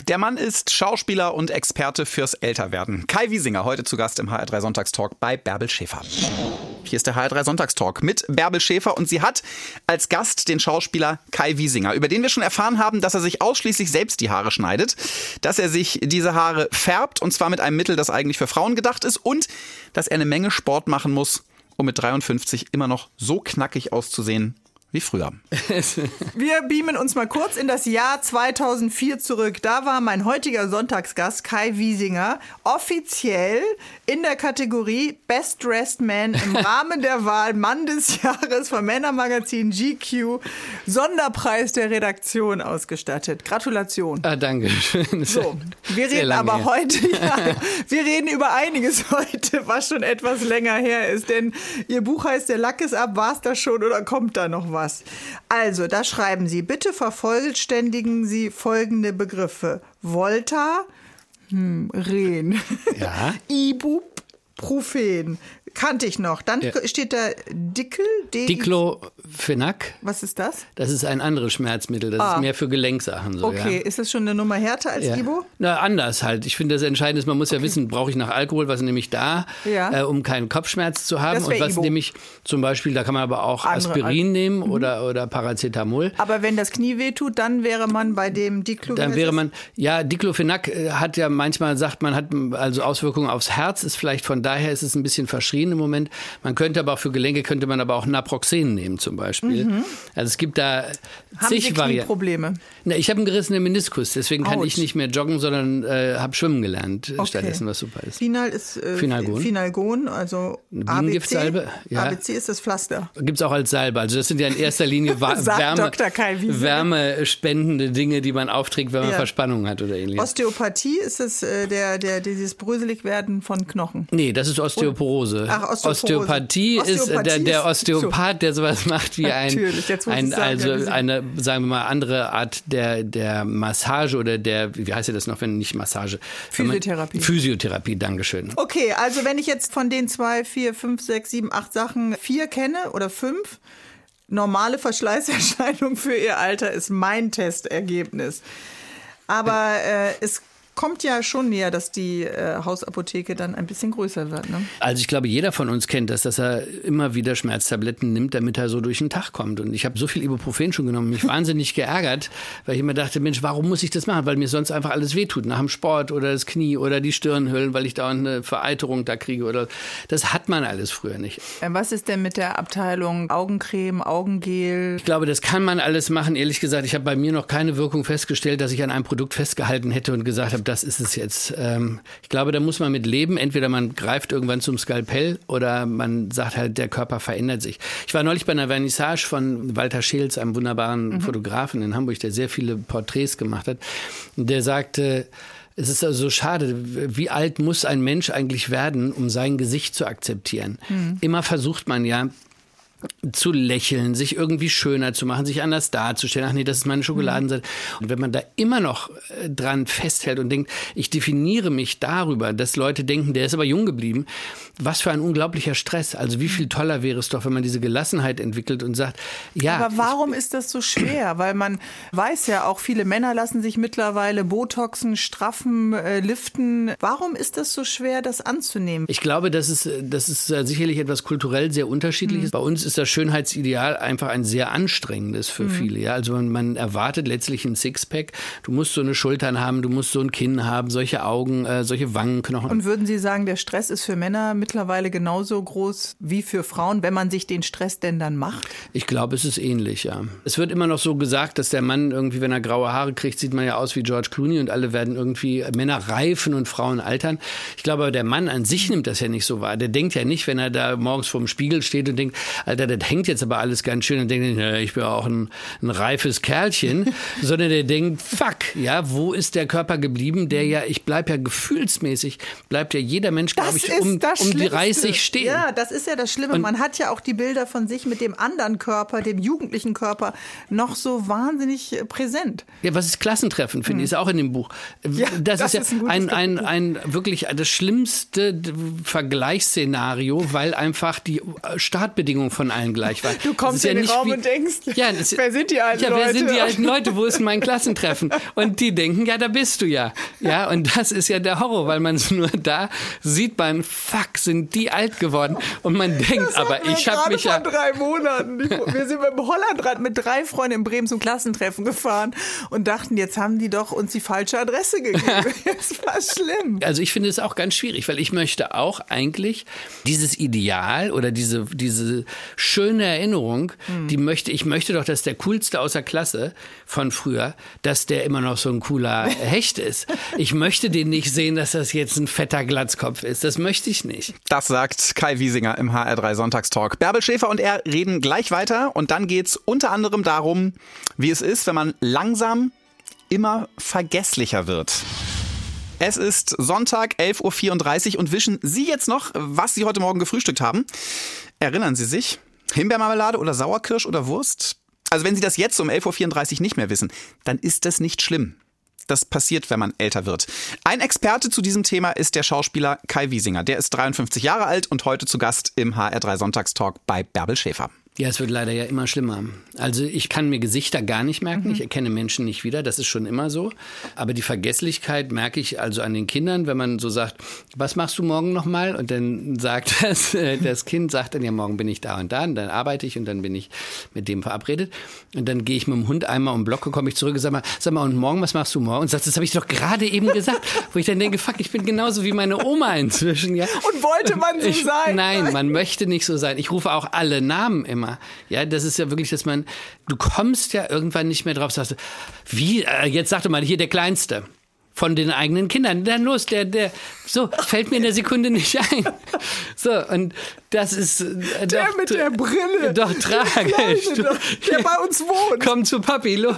Der Mann ist Schauspieler und Experte fürs Älterwerden. Kai Wiesinger, heute zu Gast im HR3 Sonntagstalk bei Bärbel Schäfer. Hier ist der HR3 Sonntagstalk mit Bärbel Schäfer und sie hat als Gast den Schauspieler Kai Wiesinger, über den wir schon erfahren haben, dass er sich ausschließlich selbst die Haare schneidet, dass er sich diese Haare färbt und zwar mit einem Mittel, das eigentlich für Frauen gedacht ist und dass er eine Menge Sport machen muss, um mit 53 immer noch so knackig auszusehen wie früher. Wir beamen uns mal kurz in das Jahr 2004 zurück. Da war mein heutiger Sonntagsgast Kai Wiesinger offiziell in der Kategorie Best Dressed Man im Rahmen der Wahl Mann des Jahres vom Männermagazin GQ Sonderpreis der Redaktion ausgestattet. Gratulation. Danke schön. So, wir reden aber heute, wir reden über einiges heute, was schon etwas länger her ist. Denn Ihr Buch heißt Der Lack ist ab. War es das schon oder kommt da noch was? Also, da schreiben Sie, bitte vervollständigen Sie folgende Begriffe. Volta, Ren, Ja. Ibuprofen, kannte ich noch. Dann steht da Dickel, Diclofenac. Was ist das? Das ist ein anderes Schmerzmittel. Das ist mehr für Gelenksachen. So, Okay, ist das schon eine Nummer härter als Ibo? Na, anders halt. Ich finde, das Entscheidende ist, man muss ja wissen, brauche ich nach Alkohol, was nehme ich da, um keinen Kopfschmerz zu haben. Das Und was Ibo. nehme ich zum Beispiel, da kann man aber auch Aspirin nehmen oder Paracetamol. Aber wenn das Knie wehtut, dann wäre man bei dem Dann wäre man, Diclofenac hat ja manchmal, sagt man, hat also Auswirkungen aufs Herz, ist vielleicht von daher ist es ein bisschen verschrien im Moment. Man könnte aber auch für Gelenke, könnte man aber auch Naproxen nehmen zum Beispiel. Also es gibt da zig Varianten. Knieprobleme? Na, ich habe einen gerissenen Meniskus, deswegen kann ich nicht mehr joggen, sondern habe schwimmen gelernt stattdessen, was super ist. Final ist Finalgon, also Bienengiftsalbe. Ja. ABC ist das Pflaster. Gibt es auch als Salbe. Also das sind ja in erster Linie Dr. Kai Wiesinger. wärmespendende Dinge, die man aufträgt, wenn man Verspannung hat oder ähnliches. Osteopathie, ist das dieses Bröseligwerden von Knochen? Nee, das ist Osteoporose. Ach, Osteopathie ist der Osteopath, der sowas macht wie eine, sagen wir mal, andere Art der Massage oder wie heißt das noch, wenn nicht Massage? Physiotherapie, Dankeschön. Okay, also wenn ich jetzt von den 2, 4, 5, 6, 7, 8 Sachen 4 kenne oder 5, normale Verschleißerscheinung für Ihr Alter ist mein Testergebnis. Aber es kommt ja schon näher, dass die Hausapotheke dann ein bisschen größer wird. Ne? Also ich glaube, jeder von uns kennt das, dass er immer wieder Schmerztabletten nimmt, damit er so durch den Tag kommt. Und ich habe so viel Ibuprofen schon genommen, mich wahnsinnig geärgert, weil ich immer dachte, Mensch, warum muss ich das machen? Weil mir sonst einfach alles wehtut, nach dem Sport oder das Knie oder die Stirnhöhlen, weil ich dauernd eine Vereiterung da kriege. Oder das hat man alles früher nicht. Was ist denn mit der Abteilung Augencreme, Augengel? Ich glaube, das kann man alles machen. Ehrlich gesagt, ich habe bei mir noch keine Wirkung festgestellt, dass ich an einem Produkt festgehalten hätte und gesagt habe, das ist es jetzt. Ich glaube, da muss man mit leben. Entweder man greift irgendwann zum Skalpell oder man sagt halt, der Körper verändert sich. Ich war neulich bei einer Vernissage von Walter Scheels, einem wunderbaren Fotografen in Hamburg, der sehr viele Porträts gemacht hat. Und der sagte, es ist also so schade, wie alt muss ein Mensch eigentlich werden, um sein Gesicht zu akzeptieren? Immer versucht man ja, zu lächeln, sich irgendwie schöner zu machen, sich anders darzustellen. Ach nee, das ist meine Schokoladenseite. Und wenn man da immer noch dran festhält und denkt, ich definiere mich darüber, dass Leute denken, der ist aber jung geblieben, was für ein unglaublicher Stress. Also wie viel toller wäre es doch, wenn man diese Gelassenheit entwickelt und sagt, ja. Aber warum ist das so schwer? Weil man weiß ja auch, viele Männer lassen sich mittlerweile Botoxen, straffen, liften. Warum ist das so schwer, das anzunehmen? Ich glaube, das ist sicherlich etwas kulturell sehr Unterschiedliches. Bei uns ist das Schönheitsideal einfach ein sehr anstrengendes für viele. Ja? Also man erwartet letztlich ein Sixpack. Du musst so eine Schultern haben, du musst so ein Kinn haben, solche Augen, solche Wangenknochen. Und würden Sie sagen, der Stress ist für Männer mittlerweile genauso groß wie für Frauen, wenn man sich den Stress denn dann macht? Ich glaube, es ist ähnlich, ja. Es wird immer noch so gesagt, dass der Mann irgendwie, wenn er graue Haare kriegt, sieht man ja aus wie George Clooney und alle werden irgendwie, Männer reifen und Frauen altern. Ich glaube, der Mann an sich nimmt das ja nicht so wahr. Der denkt ja nicht, wenn er da morgens vorm Spiegel steht und denkt, Alter, das hängt jetzt aber alles ganz schön und denkt, ja, ich bin auch ein reifes Kerlchen, sondern der denkt, fuck, ja, wo ist der Körper geblieben, der ja, ich bleib ja gefühlsmäßig, bleibt ja jeder Mensch, glaube ich, um die 30 stehen. Ja, das ist ja das Schlimme. Und man hat ja auch die Bilder von sich mit dem anderen Körper, dem jugendlichen Körper, noch so wahnsinnig präsent. Ja, was ist Klassentreffen, finde ich, ist auch in dem Buch. Ja, das ist ja ein wirklich das schlimmste Vergleichsszenario, weil einfach die Startbedingungen von von allen gleich war. Du kommst in den Raum und denkst, wer sind die alten Leute? Ja, wer sind die alten Leute? Wo ist denn mein Klassentreffen? Und die denken, ja, da bist du ja. Ja, und das ist ja der Horror, weil man nur da sieht man, fuck, sind die alt geworden. Und man denkt, aber ich habe mich ja... vor 3 Monaten. Wir sind beim Hollandrad mit 3 Freunden in Bremen zum Klassentreffen gefahren und dachten, jetzt haben die doch uns die falsche Adresse gegeben. Das war schlimm. Also ich finde es auch ganz schwierig, weil ich möchte auch eigentlich dieses Ideal oder diese schöne Erinnerung, ich möchte doch, dass der Coolste aus der Klasse von früher, dass der immer noch so ein cooler Hecht ist. Ich möchte den nicht sehen, dass das jetzt ein fetter Glatzkopf ist. Das möchte ich nicht. Das sagt Kai Wiesinger im HR3 Sonntagstalk. Bärbel Schäfer und er reden gleich weiter und dann geht's unter anderem darum, wie es ist, wenn man langsam immer vergesslicher wird. Es ist Sonntag, 11.34 Uhr und wischen Sie jetzt noch, was Sie heute Morgen gefrühstückt haben. Erinnern Sie sich? Himbeermarmelade oder Sauerkirsch oder Wurst? Also wenn Sie das jetzt um 11.34 Uhr nicht mehr wissen, dann ist das nicht schlimm. Das passiert, wenn man älter wird. Ein Experte zu diesem Thema ist der Schauspieler Kai Wiesinger. Der ist 53 Jahre alt und heute zu Gast im HR3 Sonntagstalk bei Bärbel Schäfer. Ja, es wird leider ja immer schlimmer. Also ich kann mir Gesichter gar nicht merken, ich erkenne Menschen nicht wieder, das ist schon immer so. Aber die Vergesslichkeit merke ich also an den Kindern, wenn man so sagt, was machst du morgen nochmal? Und dann sagt das Kind, sagt dann, ja, morgen bin ich da und dann arbeite ich und dann bin ich mit dem verabredet. Und dann gehe ich mit dem Hund einmal um den Block, komme ich zurück und sag mal, und morgen, was machst du morgen? Und sagt, das habe ich doch gerade eben gesagt. Wo ich dann denke, fuck, ich bin genauso wie meine Oma inzwischen. Ja. Und wollte man so sein? Nein, man möchte nicht so sein. Ich rufe auch alle Namen immer. Ja, das ist ja wirklich, du kommst ja irgendwann nicht mehr drauf, sagst du, wie, jetzt sag doch mal, hier der Kleinste von den eigenen Kindern, dann los, so, fällt mir in der Sekunde nicht ein. So, und das ist der mit der Brille. Doch tragisch. Der bei uns wohnt. Komm zu Papi, los.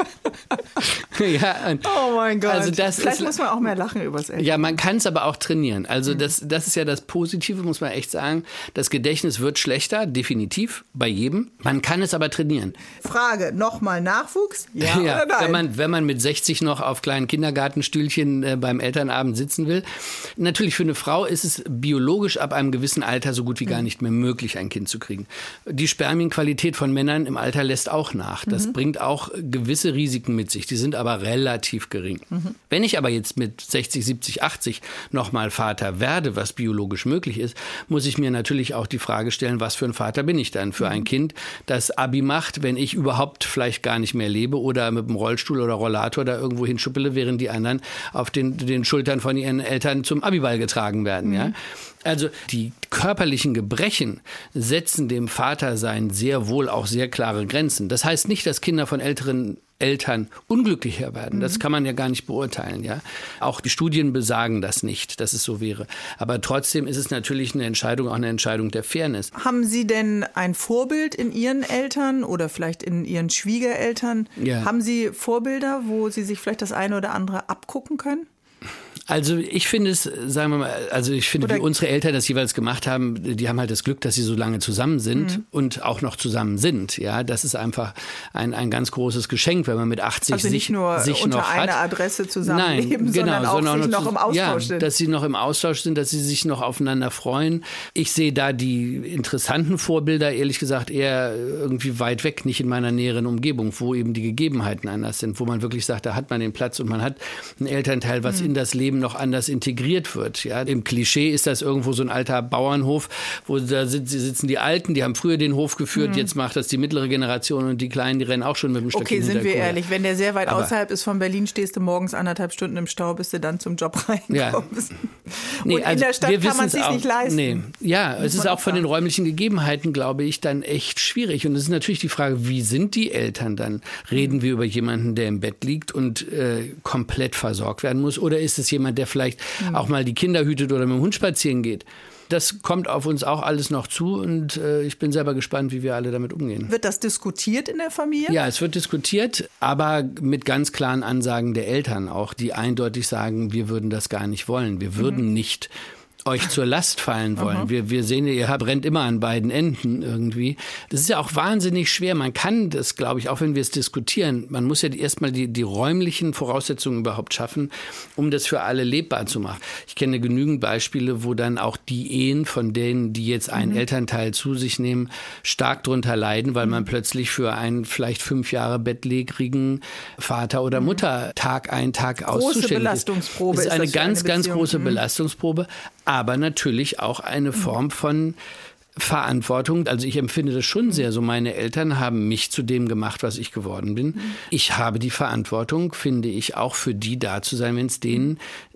Ja, oh mein Gott. Also Vielleicht muss man auch mehr lachen übers Älterwerden. Ja, man kann es aber auch trainieren. Also das ist ja das Positive, muss man echt sagen. Das Gedächtnis wird schlechter, definitiv, bei jedem. Man kann es aber trainieren. Frage, nochmal Nachwuchs? Ja, oder nein? Wenn man mit 60 noch auf kleinen Kindergartenstühlchen beim Elternabend sitzen will. Natürlich für eine Frau ist es biologisch ab einem gewissen Alter so gut wie gar nicht mehr möglich, ein Kind zu kriegen. Die Spermienqualität von Männern im Alter lässt auch nach. Das bringt auch gewisse Risiken mit sich. Die sind aber relativ gering. Wenn ich aber jetzt mit 60, 70, 80 nochmal Vater werde, was biologisch möglich ist, muss ich mir natürlich auch die Frage stellen, was für ein Vater bin ich dann für ein Kind, das Abi macht, wenn ich überhaupt vielleicht gar nicht mehr lebe oder mit dem Rollstuhl oder Rollator da irgendwo hinschuppele, während die anderen auf den Schultern von ihren Eltern zum Abiball getragen werden. Ja? Also die körperlichen Gebrechen setzen dem Vatersein sehr wohl auch sehr klare Grenzen. Das heißt nicht, dass Kinder von älteren Eltern unglücklicher werden. Das kann man ja gar nicht beurteilen. Ja? Auch die Studien besagen das nicht, dass es so wäre. Aber trotzdem ist es natürlich eine Entscheidung, auch eine Entscheidung der Fairness. Haben Sie denn ein Vorbild in Ihren Eltern oder vielleicht in Ihren Schwiegereltern? Ja. Haben Sie Vorbilder, wo Sie sich vielleicht das eine oder andere abgucken können? Also ich finde es, sagen wir mal, wie unsere Eltern das jeweils gemacht haben, die haben halt das Glück, dass sie so lange zusammen sind und auch noch zusammen sind. Ja, das ist einfach ein ganz großes Geschenk, wenn man mit 80 also nicht nur sich unter noch einer Adresse zusammenleben, Nein, genau, sondern auch sich noch im Austausch sind. Dass sie noch im Austausch sind, dass sie sich noch aufeinander freuen. Ich sehe da die interessanten Vorbilder, ehrlich gesagt, eher irgendwie weit weg, nicht in meiner näheren Umgebung, wo eben die Gegebenheiten anders sind, wo man wirklich sagt, da hat man den Platz und man hat einen Elternteil, was in das Leben noch anders integriert wird. Ja, im Klischee ist das irgendwo so ein alter Bauernhof, wo da sitzen die Alten, die haben früher den Hof geführt, jetzt macht das die mittlere Generation und die Kleinen, die rennen auch schon mit dem Stöckchen hinter. Okay, sind wir ehrlich, wenn der sehr weit außerhalb ist von Berlin, stehst du morgens 1,5 Stunden im Stau, bis du dann zum Job reinkommst. Ja. Nee, und in der Stadt kann man es sich nicht leisten. Nee. Ja, es ist auch von den räumlichen Gegebenheiten, glaube ich, dann echt schwierig. Und es ist natürlich die Frage, wie sind die Eltern dann? Reden wir über jemanden, der im Bett liegt und komplett versorgt werden muss? Oder ist es jemand, der vielleicht auch mal die Kinder hütet oder mit dem Hund spazieren geht? Das kommt auf uns auch alles noch zu und ich bin selber gespannt, wie wir alle damit umgehen. Wird das diskutiert in der Familie? Ja, es wird diskutiert, aber mit ganz klaren Ansagen der Eltern auch, die eindeutig sagen, wir würden das gar nicht wollen. Wir würden nicht euch zur Last fallen wollen. Wir sehen ja, ihr brennt immer an beiden Enden irgendwie. Das ist ja auch wahnsinnig schwer. Man kann das, glaube ich, auch wenn wir es diskutieren, man muss ja erstmal die räumlichen Voraussetzungen überhaupt schaffen, um das für alle lebbar zu machen. Ich kenne genügend Beispiele, wo dann auch die Ehen von denen, die jetzt einen Elternteil zu sich nehmen, stark drunter leiden, weil man plötzlich für einen vielleicht 5 Jahre bettlägerigen Vater oder Mutter Tag ein, Tag aus große zuständig Belastungsprobe ist. Das ist eine ganz Beziehung. große Belastungsprobe, aber natürlich auch eine Form von Verantwortung. Also ich empfinde das schon sehr so. Meine Eltern haben mich zu dem gemacht, was ich geworden bin. Ich habe die Verantwortung, finde ich, auch für die da zu sein, wenn es denen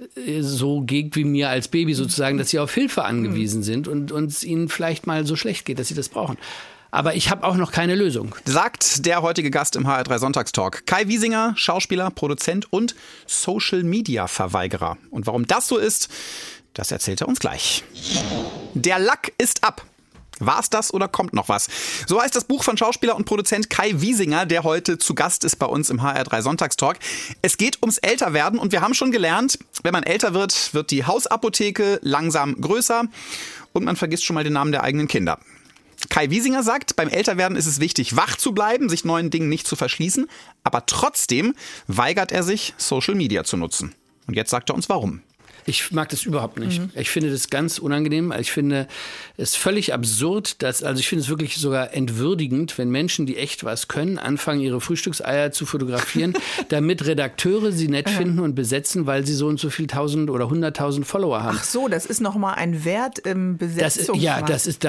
so geht wie mir als Baby sozusagen, dass sie auf Hilfe angewiesen sind und es ihnen vielleicht mal so schlecht geht, dass sie das brauchen. Aber ich habe auch noch keine Lösung. Sagt der heutige Gast im HR3 Sonntagstalk. Kai Wiesinger, Schauspieler, Produzent und Social-Media-Verweigerer. Und warum das so ist, das erzählt er uns gleich. Der Lack ist ab. War es das oder kommt noch was? So heißt das Buch von Schauspieler und Produzent Kai Wiesinger, der heute zu Gast ist bei uns im HR3 Sonntagstalk. Es geht ums Älterwerden und wir haben schon gelernt, wenn man älter wird, wird die Hausapotheke langsam größer und man vergisst schon mal den Namen der eigenen Kinder. Kai Wiesinger sagt, beim Älterwerden ist es wichtig, wach zu bleiben, sich neuen Dingen nicht zu verschließen, aber trotzdem weigert er sich, Social Media zu nutzen. Und jetzt sagt er uns warum. Ich mag das überhaupt nicht. Ich finde das ganz unangenehm. Ich finde es völlig absurd, also ich finde es wirklich sogar entwürdigend, wenn Menschen, die echt was können, anfangen, ihre Frühstückseier zu fotografieren, damit Redakteure sie nett finden und besetzen, weil sie so und so viel 1000 oder 100.000 Follower haben. Ach so, das ist nochmal ein Wert im Besetzungsmarkt.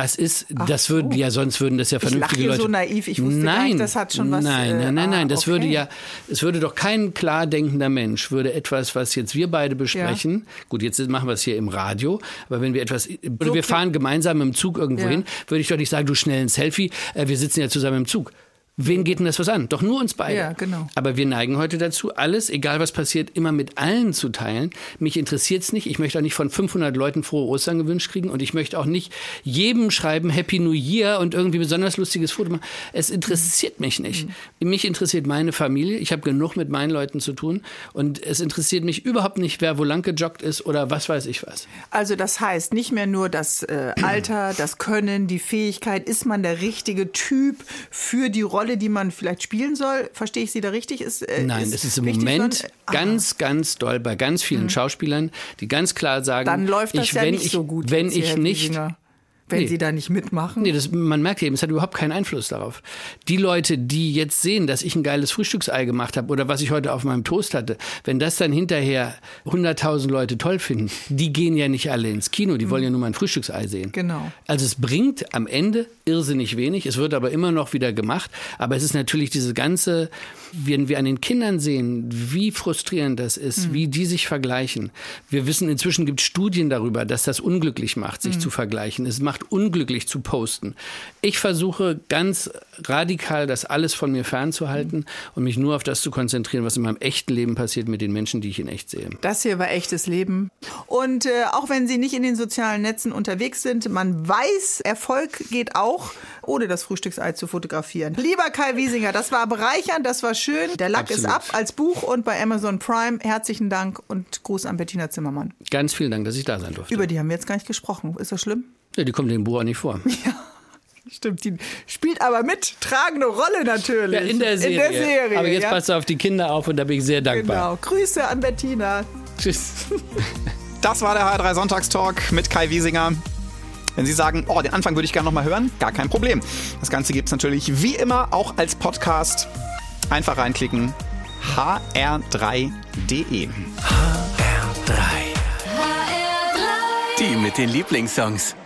Das würden ja, sonst würden das ja vernünftige ich lache Leute. So naiv, ich wusste gar nicht, das hat schon was. Nein, das okay. es würde doch kein klar denkender Mensch, würde etwas, was jetzt wir beide besprechen, gut, jetzt machen wir es hier im Radio, aber wenn wir wir fahren gemeinsam im Zug irgendwo hin, würde ich doch nicht sagen, du schnell ein Selfie, wir sitzen ja zusammen im Zug. Wen geht denn das was an? Doch nur uns beide. Ja, genau. Aber wir neigen heute dazu, alles, egal was passiert, immer mit allen zu teilen. Mich interessiert es nicht. Ich möchte auch nicht von 500 Leuten frohe Ostern gewünscht kriegen und ich möchte auch nicht jedem schreiben Happy New Year und irgendwie besonders lustiges Foto machen. Es interessiert mich nicht. Mich interessiert meine Familie. Ich habe genug mit meinen Leuten zu tun und es interessiert mich überhaupt nicht, wer wo lang gejoggt ist oder was weiß ich was. Also das heißt, nicht mehr nur das Alter, das Können, die Fähigkeit, ist man der richtige Typ für die Rolle, die man vielleicht spielen soll? Verstehe ich Sie da richtig? Nein, das ist im Moment ganz doll bei ganz vielen Schauspielern, die ganz klar sagen, dann läuft das nicht so gut, wenn Sie da nicht mitmachen. Nee, man merkt eben, es hat überhaupt keinen Einfluss darauf. Die Leute, die jetzt sehen, dass ich ein geiles Frühstücksei gemacht habe oder was ich heute auf meinem Toast hatte, wenn das dann hinterher 100.000 Leute toll finden, die gehen ja nicht alle ins Kino, die wollen ja nur mein Frühstücksei sehen. Genau. Also es bringt am Ende irrsinnig wenig, es wird aber immer noch wieder gemacht, aber es ist natürlich diese ganze, wenn wir an den Kindern sehen, wie frustrierend das ist, wie die sich vergleichen. Wir wissen, inzwischen gibt es Studien darüber, dass das unglücklich macht, sich zu vergleichen. Es macht unglücklich zu posten. Ich versuche ganz radikal, das alles von mir fernzuhalten und mich nur auf das zu konzentrieren, was in meinem echten Leben passiert mit den Menschen, die ich in echt sehe. Das hier war echtes Leben. Und auch wenn Sie nicht in den sozialen Netzen unterwegs sind, man weiß, Erfolg geht auch, ohne das Frühstücksei zu fotografieren. Lieber Kai Wiesinger, das war bereichernd, das war schön. Der Lack ist ab als Buch und bei Amazon Prime. Herzlichen Dank und Gruß an Bettina Zimmermann. Ganz vielen Dank, dass ich da sein durfte. Über die haben wir jetzt gar nicht gesprochen. Ist das schlimm? Ja, die kommt in dem Buch auch nicht vor. Ja, stimmt. Die spielt aber mit. Tragende Rolle natürlich. Ja, in der Serie. Aber jetzt passt du auf die Kinder auf und da bin ich sehr dankbar. Genau. Grüße an Bettina. Tschüss. Das war der HR3 Sonntagstalk mit Kai Wiesinger. Wenn Sie sagen, den Anfang würde ich gerne noch mal hören, gar kein Problem. Das Ganze gibt es natürlich wie immer auch als Podcast. Einfach reinklicken. hr3.de. HR3. Die mit den Lieblingssongs.